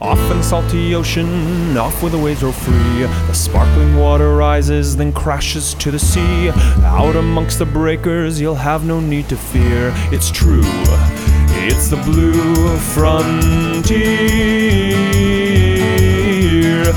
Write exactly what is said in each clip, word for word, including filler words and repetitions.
Off in the salty ocean, off where the waves roll free. The sparkling water rises, then crashes to the sea. Out amongst the breakers, you'll have no need to fear. It's true, it's the blue frontier.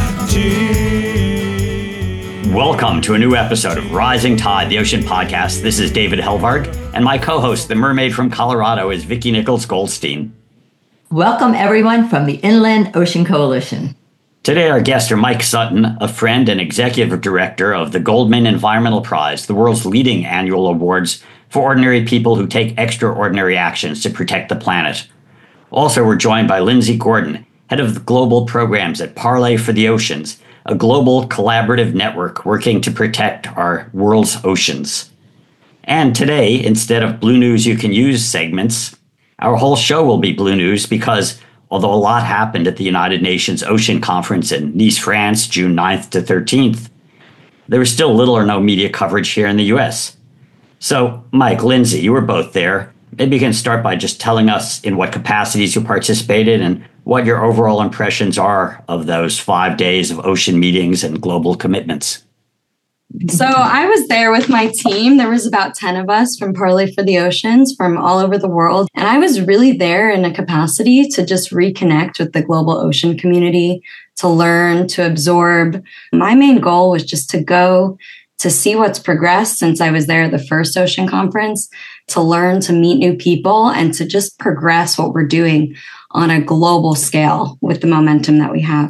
Welcome to a new episode of Rising Tide, the Ocean Podcast. This is David Helvarg, and my co-host, the mermaid from Colorado, is Vicki Nichols-Goldstein. Welcome, everyone, from the Inland Ocean Coalition. Today, our guests are Mike Sutton, a friend and executive director of the Goldman Environmental Prize, the world's leading annual awards for ordinary people who take extraordinary actions to protect the planet. Also, we're joined by Lindsay Gordon, head of global programs at Parley for the Oceans, a global collaborative network working to protect our world's oceans. And today, instead of Blue News You Can Use segments, our whole show will be Blue News because although a lot happened at the United Nations Ocean Conference in Nice, France, June ninth to thirteenth, there was still little or no media coverage here in the U S. So, Mike, Lindsay, you were both there. Maybe you can start by just telling us in what capacities you participated and what your overall impressions are of those five days of ocean meetings and global commitments. So I was there with my team. There was about ten of us from Parley for the Oceans from all over the world. And I was really there in a capacity to just reconnect with the global ocean community, to learn, to absorb. My main goal was just to go to see what's progressed since I was there at the first ocean conference, to learn, to meet new people, and to just progress what we're doing on a global scale with the momentum that we have.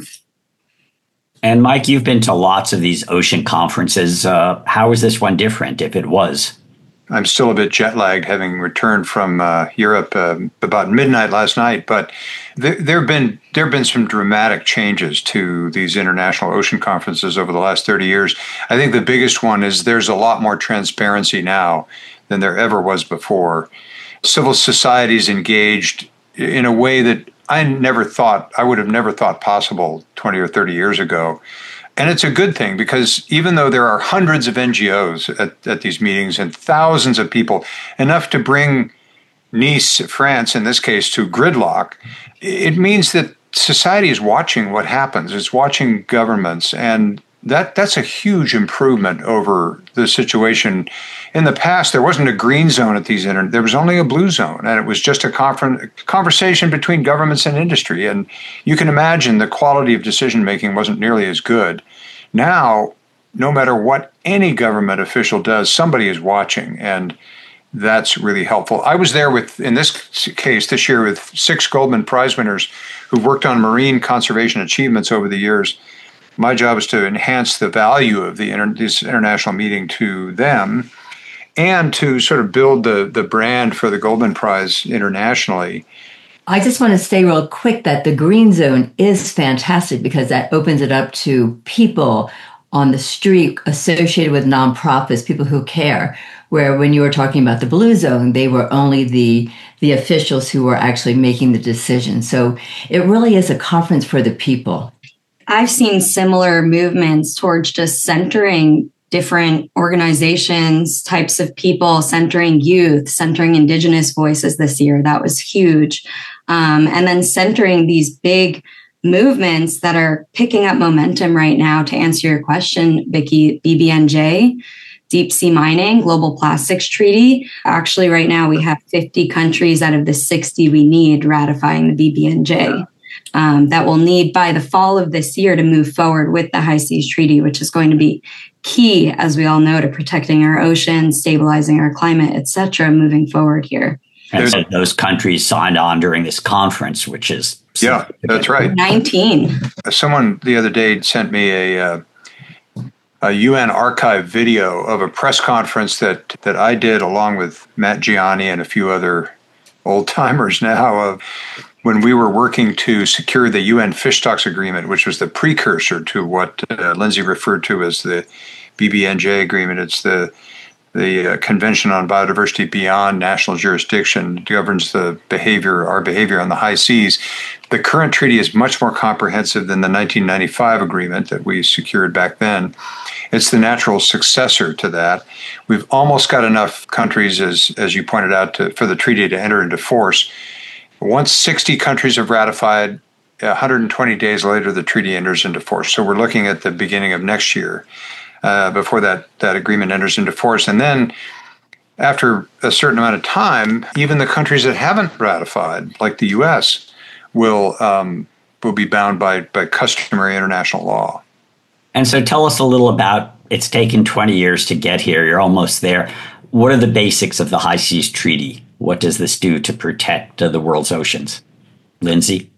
And Mike, you've been to lots of these ocean conferences. Uh, how is this one different, if it was? I'm still a bit jet lagged, having returned from uh, Europe uh, about midnight last night. But th- there have been there have been some dramatic changes to these international ocean conferences over the last thirty years. I think the biggest one is there's a lot more transparency now than there ever was before. Civil society is engaged in a way that I never thought, I would have never thought possible twenty or thirty years ago. And it's a good thing because even though there are hundreds of N G Os at, at these meetings and thousands of people, enough to bring Nice, France, in this case, to gridlock, it means that society is watching what happens. It's watching governments. And that that's a huge improvement over the situation. In the past, there wasn't a green zone at these inter- there was only a blue zone, and it was just a confer- conversation between governments and industry. And you can imagine the quality of decision making wasn't nearly as good. Now, no matter what any government official does, somebody is watching, and that's really helpful. I was there with, in this case, this year with six Goldman Prize winners who've worked on marine conservation achievements over the years. My job is to enhance the value of the inter- this international meeting to them and to sort of build the, the brand for the Goldman Prize internationally. I just want to say real quick that the green zone is fantastic because that opens it up to people on the street associated with nonprofits, people who care, where when you were talking about the blue zone, they were only the, the officials who were actually making the decision. So it really is a conference for the people. I've seen similar movements towards just centering different organizations, types of people, centering youth, centering Indigenous voices this year. That was huge. Um, and then centering these big movements that are picking up momentum right now. To answer your question, Vicki, B B N J, deep sea mining, global plastics treaty. Actually, right now we have fifty countries out of the sixty we need ratifying the B B N J. Um, that we'll need by the fall of this year to move forward with the High Seas Treaty, which is going to be key, as we all know, to protecting our oceans, stabilizing our climate, et cetera, moving forward here. And so those countries signed on during this conference, which is... Yeah, that's right. nineteen. Someone the other day sent me a, uh, a U N archive video of a press conference that, that I did along with Matt Gianni and a few other old-timers now of when we were working to secure the U N Fish Stocks Agreement, which was the precursor to what uh, Lindsay referred to as the B B N J agreement. It's the the uh, Convention on Biodiversity Beyond National Jurisdiction, governs the behavior, our behavior on the high seas. The current treaty is much more comprehensive than the nineteen ninety-five agreement that we secured back then. It's the natural successor to that. We've almost got enough countries, as as you pointed out, to, for the treaty to enter into force. Once sixty countries have ratified, one hundred twenty days later, the treaty enters into force. So we're looking at the beginning of next year uh, before that, that agreement enters into force. And then after a certain amount of time, even the countries that haven't ratified, like the U S, will um, will be bound by, by customary international law. And so tell us a little about, it's taken twenty years to get here. You're almost there. What are the basics of the High Seas Treaty? What does this do to protect uh, the world's oceans? Lindsay?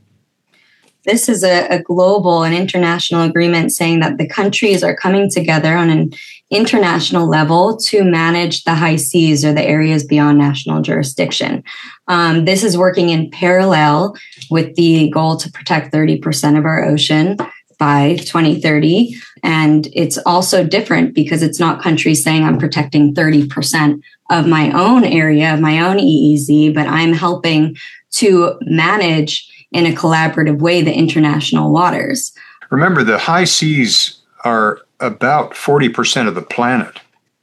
This is a, a global and international agreement saying that the countries are coming together on an international level to manage the high seas or the areas beyond national jurisdiction. Um, this is working in parallel with the goal to protect thirty percent of our ocean by twenty thirty. And it's also different because it's not countries saying I'm protecting thirty percent of my own area, of my own E E Z, but I'm helping to manage in a collaborative way the international waters. Remember, the high seas are about forty percent of the planet.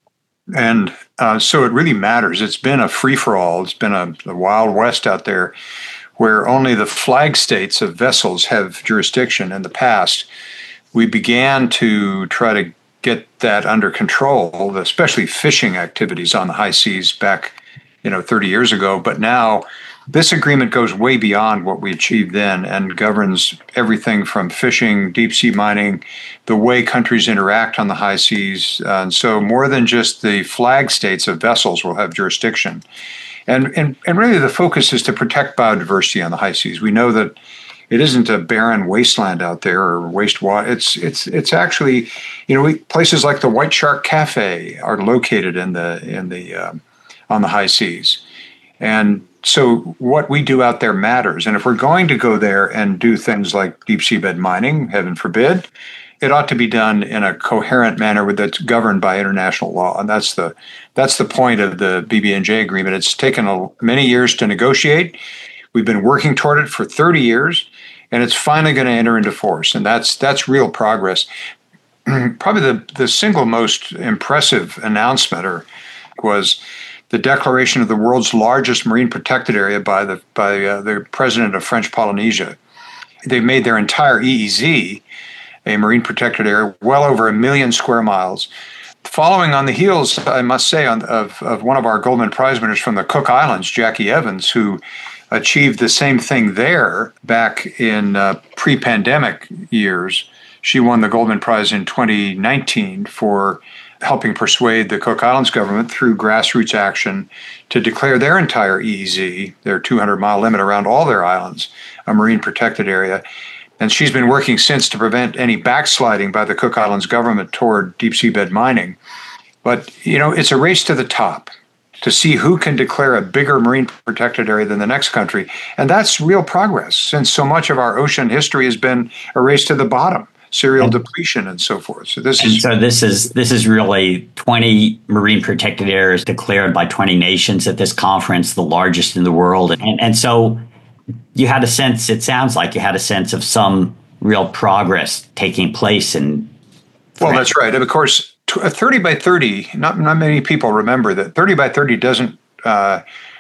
And uh, so it really matters. It's been a free-for-all. It's been a, a Wild West out there where only the flag states of vessels have jurisdiction. In the past, we began to try to get that under control, especially fishing activities on the high seas back, you know, thirty years ago. But now this agreement goes way beyond what we achieved then and governs everything from fishing, deep sea mining, the way countries interact on the high seas. Uh, and so more than just the flag states of vessels will have jurisdiction. And, and, and really the focus is to protect biodiversity on the high seas. We know that it isn't a barren wasteland out there or wastewater. It's it's it's actually, you know, we, places like the White Shark Cafe are located in the in the um, on the high seas, and so what we do out there matters. And if we're going to go there and do things like deep seabed mining, heaven forbid, it ought to be done in a coherent manner that's governed by international law. And that's the that's the point of the B B N J agreement. It's taken a, many years to negotiate. We've been working toward it for thirty years, and it's finally going to enter into force. And that's that's real progress. Probably the, the single most impressive announcement or was the declaration of the world's largest marine protected area by the by uh, the president of French Polynesia. They've made their entire E E Z a marine protected area, well over a million square miles. Following on the heels, I must say, on, of, of one of our Goldman Prize winners from the Cook Islands, Jackie Evans, who achieved the same thing there back in uh, pre-pandemic years. She won the Goldman Prize in twenty nineteen for helping persuade the Cook Islands government through grassroots action to declare their entire E E Z, their two hundred mile limit around all their islands, a marine protected area. And she's been working since to prevent any backsliding by the Cook Islands government toward deep seabed mining. But, you know, it's a race to the top to see who can declare a bigger marine protected area than the next country. And that's real progress, since so much of our ocean history has been a race to the bottom, serial and, depletion and so forth. So this is so this is this is really twenty marine protected areas declared by twenty nations at this conference, the largest in the world. And, and so you had a sense, it sounds like you had a sense of some real progress taking place. And well, that's right. And of course, thirty by thirty, not, not many people remember that thirty by thirty doesn't, uh,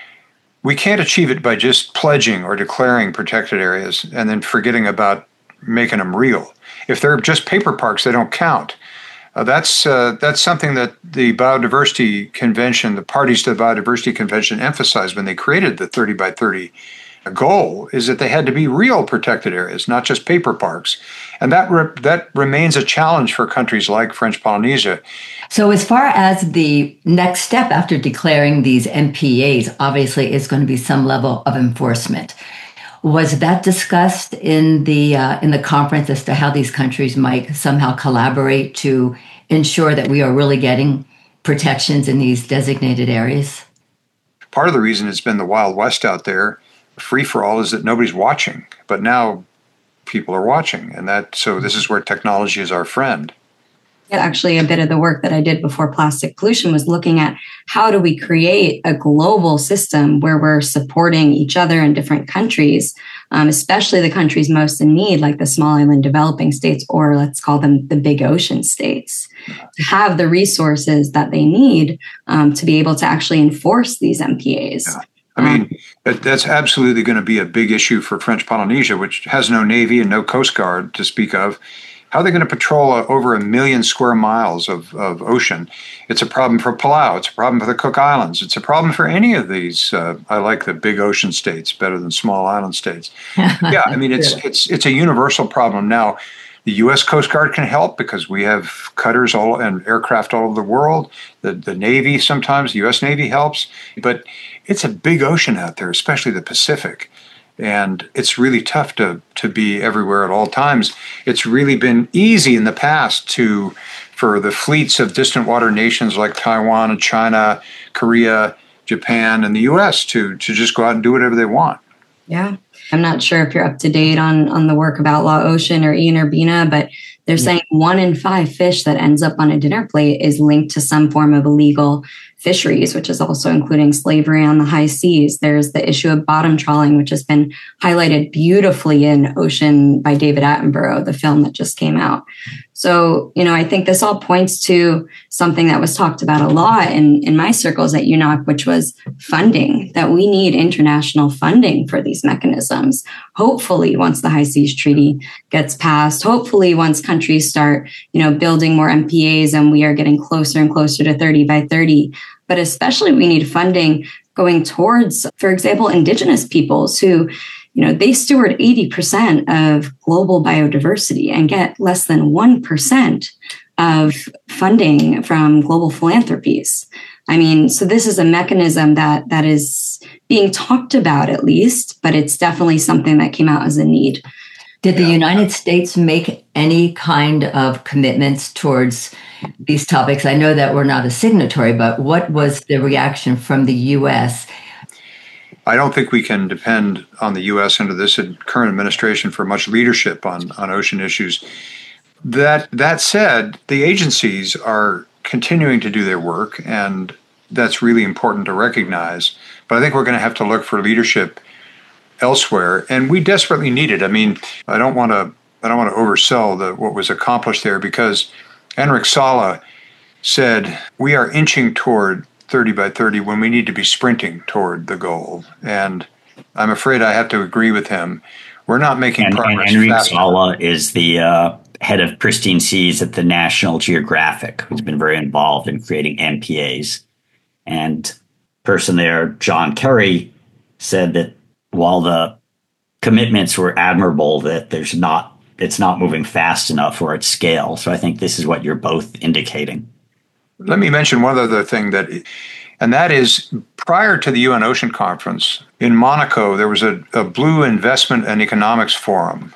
we can't achieve it by just pledging or declaring protected areas and then forgetting about making them real. If they're just paper parks, they don't count. Uh, that's uh, that's something that the Biodiversity Convention, the parties to the Biodiversity Convention emphasized when they created the thirty by thirty goal, is that they had to be real protected areas, not just paper parks. And that re- that remains a challenge for countries like French Polynesia. So as far as the next step after declaring these M P As, obviously is going to be some level of enforcement. Was that discussed in the uh, in the conference as to how these countries might somehow collaborate to ensure that we are really getting protections in these designated areas? Part of the reason it's been the Wild West out there, free for all, is that nobody's watching. But now people are watching, and that so this is where technology is our friend. Actually, a bit of the work that I did before plastic pollution was looking at how do we create a global system where we're supporting each other in different countries, um, especially the countries most in need, like the small island developing states, or let's call them the big ocean states, to have the resources that they need um, to be able to actually enforce these M P As. Yeah. I mean, that's absolutely going to be a big issue for French Polynesia, which has no navy and no coast guard to speak of. How are they going to patrol uh, over a million square miles of, of ocean? It's a problem for Palau. It's a problem for the Cook Islands. It's a problem for any of these. Uh, I like the big ocean states better than small island states. Yeah, I mean, it's it's it's a universal problem. Now, the U S Coast Guard can help because we have cutters all and aircraft all over the world. The the Navy sometimes, the U S Navy helps, but it's a big ocean out there, especially the Pacific. And it's really tough to to be everywhere at all times. It's really been easy in the past to for the fleets of distant water nations like Taiwan and China, Korea, Japan, and the U S to to just go out and do whatever they want. Yeah. I'm not sure if you're up to date on, on the work of Outlaw Ocean or Ian Urbina, but they're saying one in five fish that ends up on a dinner plate is linked to some form of illegal fisheries, which is also including slavery on the high seas. There's the issue of bottom trawling, which has been highlighted beautifully in Ocean by David Attenborough, the film that just came out. So, you know, I think this all points to something that was talked about a lot in, in my circles at U N O C, which was funding, that we need international funding for these mechanisms. Hopefully, once the High Seas Treaty gets passed, hopefully once countries start, you know, building more M P As and we are getting closer and closer to thirty by thirty. But especially we need funding going towards, for example, indigenous peoples who, you know, they steward eighty percent of global biodiversity and get less than one percent of funding from global philanthropies. I mean, so this is a mechanism that that is being talked about at least, but it's definitely something that came out as a need. Did the United States make any kind of commitments towards these topics? I know that we're not a signatory, but what was the reaction from the U S? I don't think we can depend on the U S under this current administration for much leadership on, on ocean issues. That that said, the agencies are continuing to do their work, and that's really important to recognize. But I think we're going to have to look for leadership elsewhere, and we desperately need it. I mean, I don't want to I don't want to oversell the what was accomplished there, because Enric Sala said we are inching toward thirty by thirty when we need to be sprinting toward the goal. And I'm afraid I have to agree with him. We're not making and, progress. And Enric fast Sala is the uh, head of Pristine Seas at the National Geographic, who's been very involved in creating M P As. And person there, John Kerry, said that while the commitments were admirable, that there's not it's not moving fast enough or at scale. So I think this is what you're both indicating. Let me mention one other thing, that, and that is prior to the U N Ocean Conference in Monaco, there was a, a Blue Investment and Economics Forum.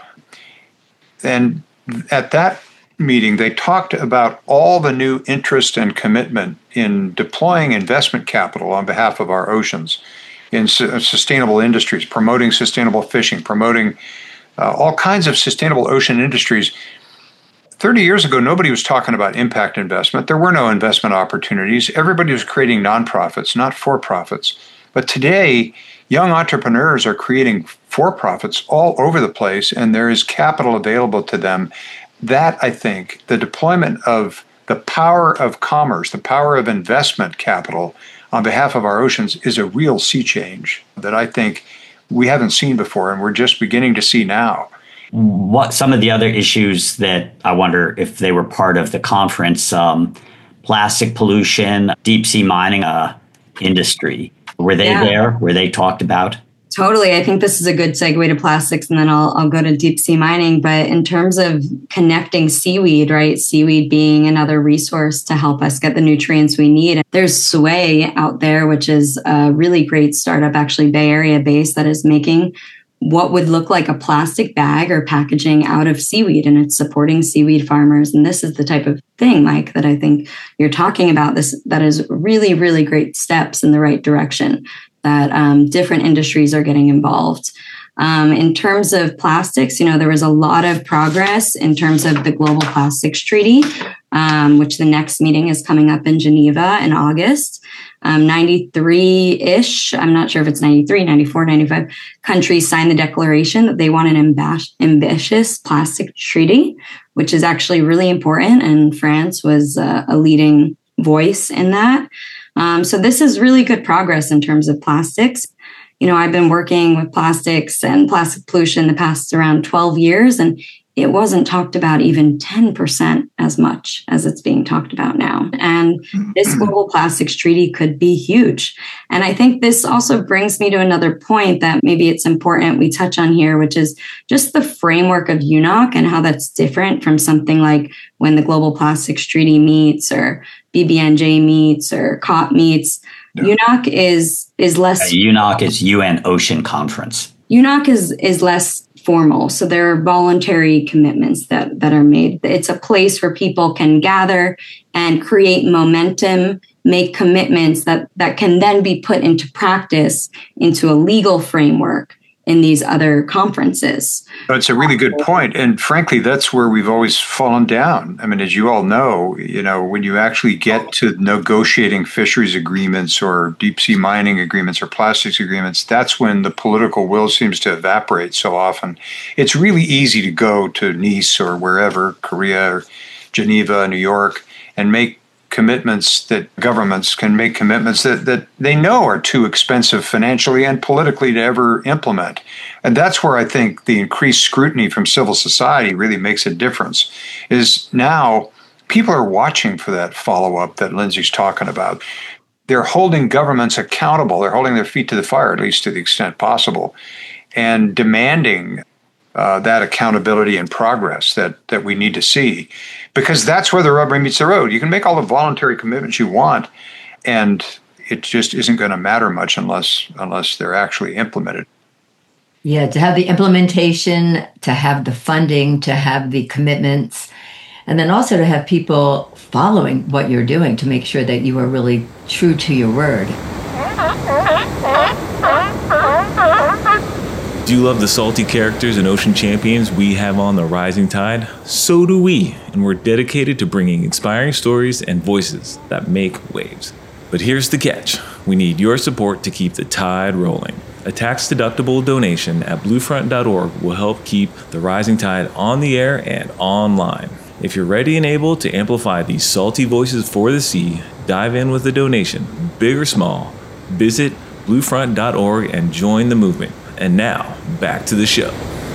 And at that meeting, they talked about all the new interest and commitment in deploying investment capital on behalf of our oceans in su- sustainable industries, promoting sustainable fishing, promoting uh, all kinds of sustainable ocean industries. thirty years ago, nobody was talking about impact investment. There were no investment opportunities. Everybody was creating nonprofits, not for-profits. But today, young entrepreneurs are creating for-profits all over the place, and there is capital available to them. That, I think, the deployment of the power of commerce, the power of investment capital on behalf of our oceans is a real sea change that I think we haven't seen before, and we're just beginning to see now. What some of the other issues that I wonder if they were part of the conference, um, plastic pollution, deep sea mining uh, industry, were they yeah. there? Were they talked about? Totally. I think this is a good segue to plastics, and then I'll I'll go to deep sea mining. But in terms of connecting seaweed, right? Seaweed being another resource to help us get the nutrients we need. There's Sway out there, which is a really great startup, actually Bay Area based, that is making what would look like a plastic bag or packaging out of seaweed, and it's supporting seaweed farmers. And this is the type of thing, Mike, that I think you're talking about. This that is really, really great steps in the right direction, that um, different industries are getting involved. Um, in terms of plastics, you know, there was a lot of progress in terms of the Global Plastics Treaty, um, which the next meeting is coming up in Geneva in August. Um, ninety-three-ish, I'm not sure if it's ninety-three, ninety-four, ninety-five countries signed the declaration that they want an amb- ambitious plastic treaty, which is actually really important. And France was uh, a leading voice in that. Um, so this is really good progress in terms of plastics. You know, I've been working with plastics and plastic pollution the past around twelve years, and it wasn't talked about even ten percent as much as it's being talked about now. And this global plastics treaty could be huge. And I think this also brings me to another point that maybe it's important we touch on here, which is just the framework of U N O C and how that's different from something like when the global plastics treaty meets or B B N J meets or COP meets. No. U N O C is, is less... Uh, U N O C is U N Ocean Conference. U N O C is, is less formal. So there are voluntary commitments that, that are made. It's a place where people can gather and create momentum, make commitments that, that can then be put into practice into a legal framework in these other conferences. That's a really good point. And frankly, that's where we've always fallen down. I mean, as you all know, you know, when you actually get to negotiating fisheries agreements or deep sea mining agreements or plastics agreements, that's when the political will seems to evaporate so often. It's really easy to go to Nice or wherever, Korea or Geneva, New York, and make commitments that governments can make commitments that, that they know are too expensive financially and politically to ever implement. And that's where I think the increased scrutiny from civil society really makes a difference, is now people are watching for that follow-up that Lindsay's talking about. They're holding governments accountable. They're holding their feet to the fire, at least to the extent possible, and demanding Uh, that accountability and progress that that we need to see, because that's where the rubber meets the road. You can make all the voluntary commitments you want, and it just isn't going to matter much unless unless they're actually implemented. Yeah, to have the implementation, to have the funding, to have the commitments, and then also to have people following what you're doing to make sure that you are really true to your word. Do you love the salty characters and ocean champions we have on the Rising Tide? So do we, and we're dedicated to bringing inspiring stories and voices that make waves. But here's the catch. We need your support to keep the tide rolling. A tax-deductible donation at bluefront dot org will help keep the Rising Tide on the air and online. If you're ready and able to amplify these salty voices for the sea, dive in with a donation, big or small. Visit bluefront dot org and join the movement. And now, back to the show.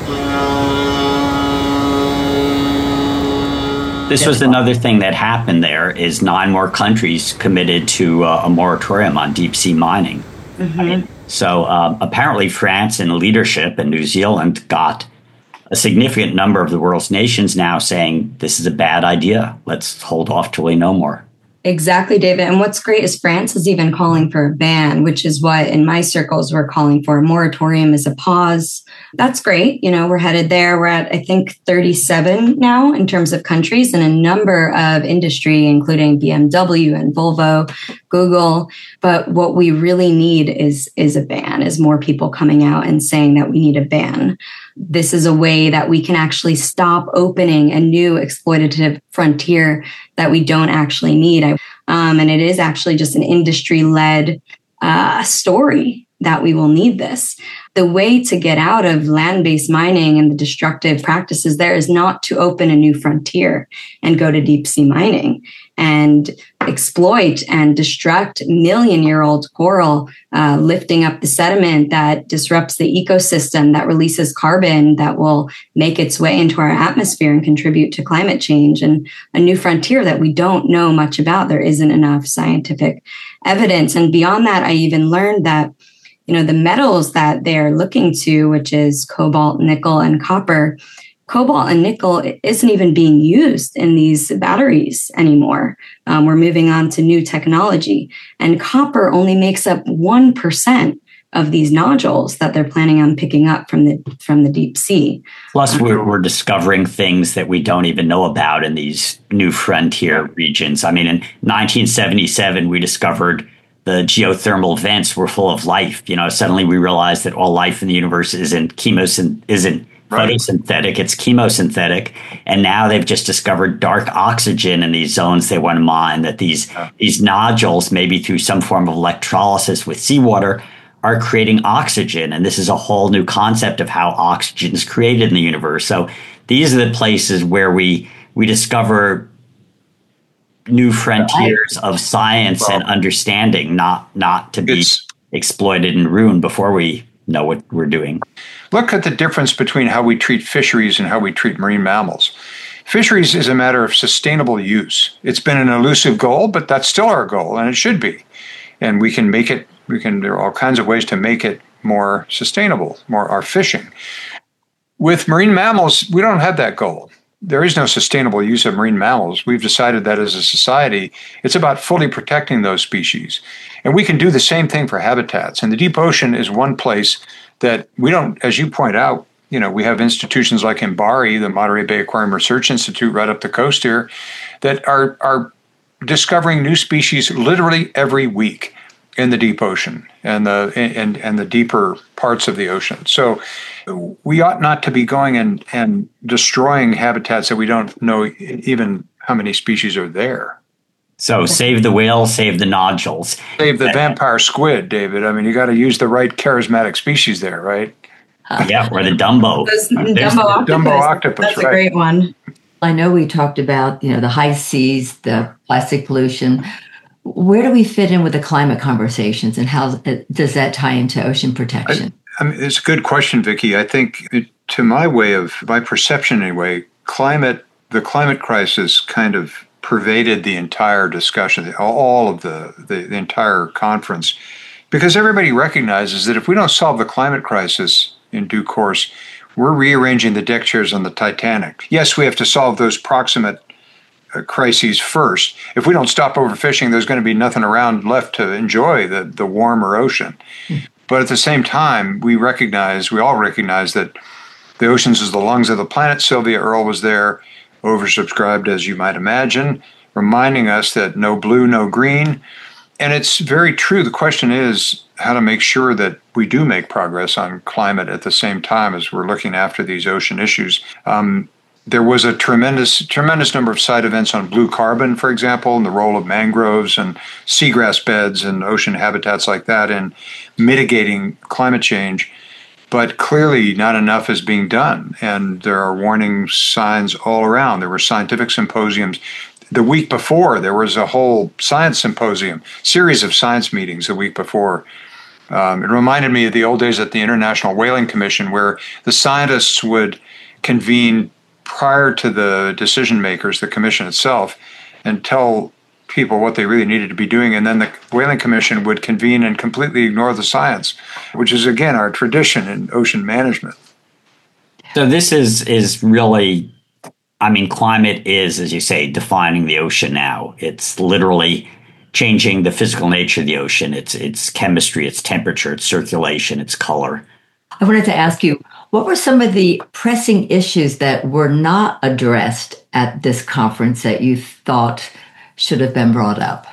This was another thing that happened there, is nine more countries committed to uh, a moratorium on deep sea mining. Mm-hmm. Right? So um, apparently France in leadership and New Zealand got a significant number of the world's nations now saying, this is a bad idea. Let's hold off till we know more. Exactly, David. And what's great is France is even calling for a ban, which is what in my circles we're calling for. A moratorium is a pause. That's great. You know, we're headed there. We're at, I think, thirty-seven now in terms of countries and a number of industry, including B M W and Volvo, Google. But what we really need is, is a ban, is more people coming out and saying that we need a ban. This is a way that we can actually stop opening a new exploitative frontier that we don't actually need. Um, and it is actually just an industry-led uh, story that we will need this. The way to get out of land-based mining and the destructive practices there is not to open a new frontier and go to deep sea mining and exploit and destruct million-year-old coral, uh, lifting up the sediment that disrupts the ecosystem, that releases carbon that will make its way into our atmosphere and contribute to climate change, and a new frontier that we don't know much about. There isn't enough scientific evidence. And beyond that, I even learned that, you know, the metals that they're looking to, which is cobalt, nickel, and copper, cobalt and nickel isn't even being used in these batteries anymore. Um, we're moving on to new technology. And copper only makes up one percent of these nodules that they're planning on picking up from the from the deep sea. Plus, we're, we're discovering things that we don't even know about in these new frontier regions. I mean, in nineteen seventy-seven, we discovered the geothermal vents were full of life. You know, suddenly we realized that all life in the universe isn't chemosyn- isn't Right. photosynthetic, it's chemosynthetic. And now they've just discovered dark oxygen in these zones they want to mine, that these, yeah. these nodules, maybe through some form of electrolysis with seawater, are creating oxygen. And this is a whole new concept of how oxygen is created in the universe. So these are the places where we we discover new frontiers of science well, and understanding, not not to be exploited and ruined before we know what we're doing. Look at the difference between how we treat fisheries and how we treat marine mammals. Fisheries is a matter of sustainable use. It's been an elusive goal, but that's still our goal, and it should be. And we can make it, we can, there are all kinds of ways to make it more sustainable, more our fishing. With marine mammals, we don't have that goal. There is no sustainable use of marine mammals. We've decided that as a society, it's about fully protecting those species. And we can do the same thing for habitats. And the deep ocean is one place that we don't, as you point out, you know, we have institutions like MBARI, the Monterey Bay Aquarium Research Institute right up the coast here, that are, are discovering new species literally every week in the deep ocean and the and, and the deeper parts of the ocean. So we ought not to be going and, and destroying habitats that we don't know even how many species are there. So save the whales, save the nodules. Save the vampire squid, David. I mean, you got to use the right charismatic species there, right? Yeah, or the Dumbo. Those, Dumbo octopus. Dumbo octopus, That's right. a great one. I know we talked about, you know, the high seas, the plastic pollution. Where do we fit in with the climate conversations, and how does that tie into ocean protection? I, I mean, it's a good question, Vicki. I think, it, to my way of, my perception anyway, climate, the climate crisis kind of pervaded the entire discussion, all of the, the, the entire conference, because everybody recognizes that if we don't solve the climate crisis in due course, we're rearranging the deck chairs on the Titanic. Yes, we have to solve those proximate uh, crises first. If we don't stop overfishing, there's going to be nothing around left to enjoy the, the warmer ocean. Hmm. But at the same time, we recognize, we all recognize that the oceans is the lungs of the planet. Sylvia Earle was there, oversubscribed as you might imagine, reminding us that no blue, no green. And it's very true. The question is how to make sure that we do make progress on climate at the same time as we're looking after these ocean issues. Um, there was a tremendous, tremendous number of side events on blue carbon, for example, and the role of mangroves and seagrass beds and ocean habitats like that in mitigating climate change. But clearly not enough is being done. And there are warning signs all around. There were scientific symposiums. The week before, there was a whole science symposium, series of science meetings the week before. Um, it reminded me of the old days at the International Whaling Commission, where the scientists would convene prior to the decision makers, the commission itself, and tell people what they really needed to be doing. And then the Whaling Commission would convene and completely ignore the science, which is, again, our tradition in ocean management. So this is is really... I mean, climate is, as you say, defining the ocean now. It's literally changing the physical nature of the ocean. It's it's chemistry, it's temperature, it's circulation, it's color. I wanted to ask you, what were some of the pressing issues that were not addressed at this conference that you thought should have been brought up?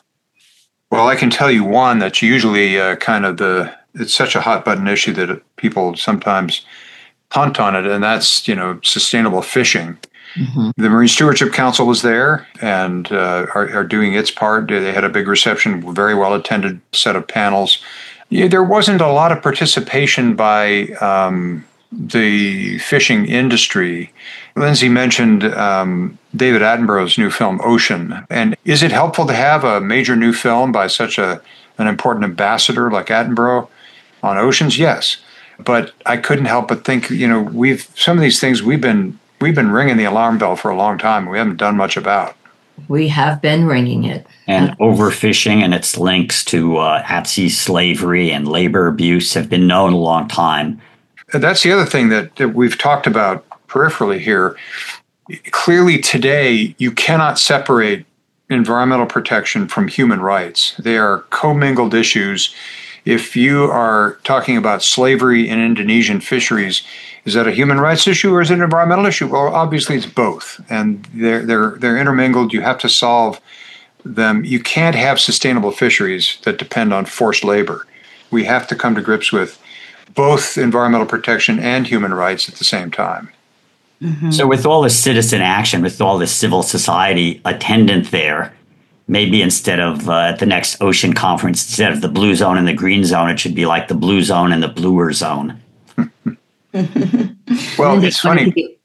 Well, I can tell you one that's usually uh, kind of the, it's such a hot button issue that people sometimes punt on it, and that's, you know, sustainable fishing. Mm-hmm. The Marine Stewardship Council was there and uh, are, are doing its part. They had a big reception, very well attended set of panels. Yeah, there wasn't a lot of participation by um, the fishing industry. Lindsay mentioned um, David Attenborough's new film, Ocean. And is it helpful to have a major new film by such a an important ambassador like Attenborough on oceans? Yes. But I couldn't help but think, you know, we've some of these things we've been we've been ringing the alarm bell for a long time. We haven't done much about. We have been ringing it. And overfishing and its links to uh, at-sea slavery and labor abuse have been known a long time. That's the other thing that, that we've talked about peripherally here. Clearly today, you cannot separate environmental protection from human rights. They are commingled issues. If you are talking about slavery in Indonesian fisheries, is that a human rights issue or is it an environmental issue? Well, obviously it's both, and they're they're they're intermingled. You have to solve them. You can't have sustainable fisheries that depend on forced labor. We have to come to grips with both environmental protection and human rights at the same time. Mm-hmm. So with all this citizen action, with all this civil society attendant there, maybe instead of uh, at the next ocean conference, instead of the blue zone and the green zone, it should be like the blue zone and the bluer zone. Well, it's funny.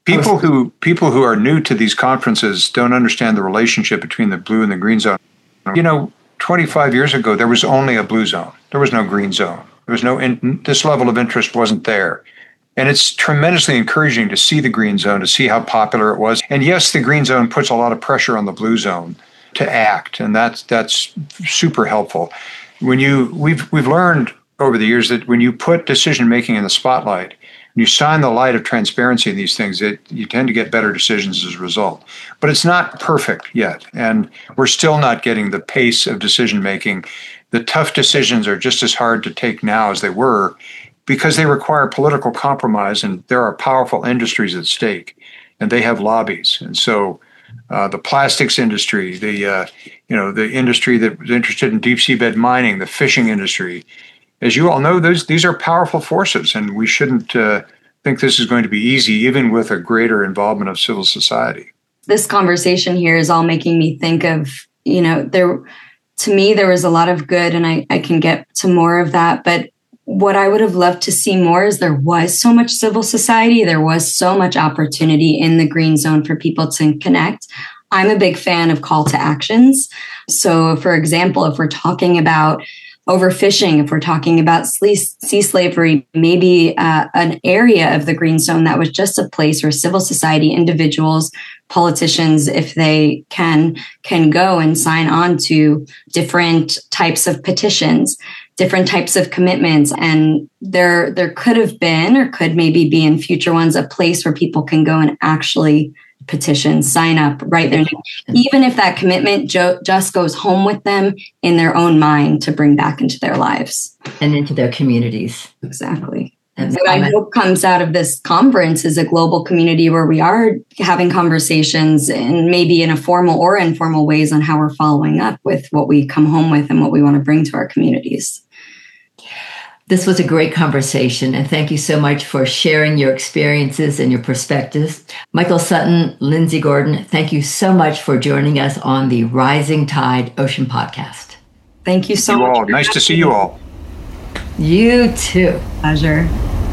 People who people who are new to these conferences don't understand the relationship between the blue and the green zone. You know, twenty-five years ago, there was only a blue zone. There was no green zone. There was no, in, this level of interest wasn't there. And it's tremendously encouraging to see the green zone, to see how popular it was. And yes, the green zone puts a lot of pressure on the blue zone to act, and that's that's super helpful. When you we've we've learned over the years that when you put decision making in the spotlight, when you shine the light of transparency in these things, it, you tend to get better decisions as a result. But it's not perfect yet, and we're still not getting the pace of decision making. The tough decisions are just as hard to take now as they were, because they require political compromise, and there are powerful industries at stake, and they have lobbies. And so uh, the plastics industry, the uh, you know the industry that was interested in deep seabed mining, the fishing industry, as you all know, those these are powerful forces, and we shouldn't uh, think this is going to be easy, even with a greater involvement of civil society. This conversation here is all making me think of, you know, there, to me, there was a lot of good, and I, I can get to more of that, but what I would have loved to see more is there was so much civil society. There was so much opportunity in the green zone for people to connect. I'm a big fan of call to actions. So, for example, if we're talking about overfishing, if we're talking about sea slavery, maybe uh, an area of the green zone that was just a place where civil society, individuals, politicians, if they can, can go and sign on to different types of petitions, different types of commitments. And there, there could have been, or could maybe be in future ones, a place where people can go and actually petition, sign up, write their name, even if that commitment jo- just goes home with them in their own mind to bring back into their lives. And into their communities. Exactly. And what I hope comes out of this conference is a global community where we are having conversations, and maybe in a formal or informal ways, on how we're following up with what we come home with and what we want to bring to our communities. This was a great conversation, and thank you so much for sharing your experiences and your perspectives. Michael Sutton, Lindsay Gordon, thank you so much for joining us on the Rising Tide Ocean Podcast. Thank you so you much. All. Nice to see you all. You too. Pleasure.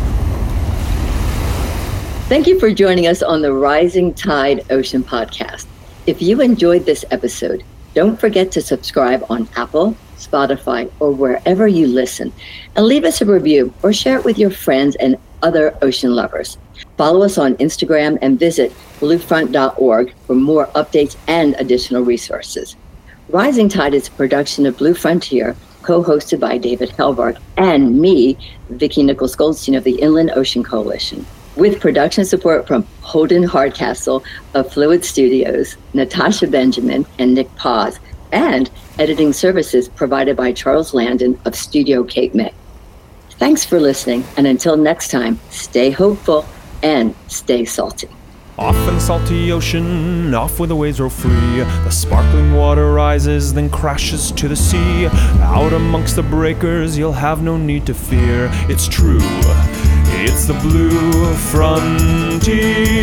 Thank you for joining us on the Rising Tide Ocean Podcast. If you enjoyed this episode, don't forget to subscribe on Apple, Spotify, or wherever you listen, and leave us a review or share it with your friends and other ocean lovers. Follow us on Instagram and visit blue front dot org for more updates and additional resources. Rising Tide is a production of Blue Frontier, co-hosted by David Helvark and me, Vicki Nichols Goldstein of the Inland Ocean Coalition, with production support from Holden Hardcastle of Fluid Studios, Natasha Benjamin, and Nick Paz, and editing services provided by Charles Landon of Studio Cape May. Thanks for listening, and until next time, stay hopeful and stay salty. Off in the salty ocean, off where the waves roll free. The sparkling water rises, then crashes to the sea. Out amongst the breakers, you'll have no need to fear. It's true, it's the blue frontier.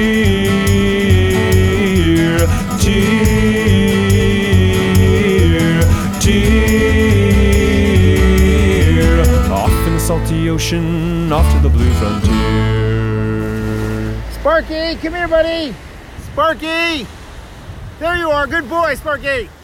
Tear, tear. Off in the salty ocean, off to the blue frontier. Sparky, come here, buddy. Sparky! There you are. Good boy, Sparky.